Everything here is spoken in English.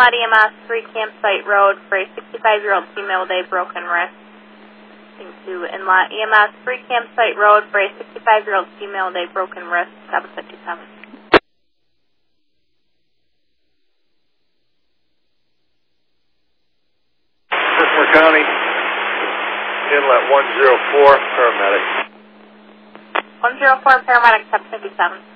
Inlet EMS 3 Campsite Road for a 65-year-old female with a broken wrist. To Inlet EMS 3 Campsite Road for a 65-year-old female with a broken wrist, 757. Baltimore County, Inlet 104, paramedic. 104, paramedic, 757.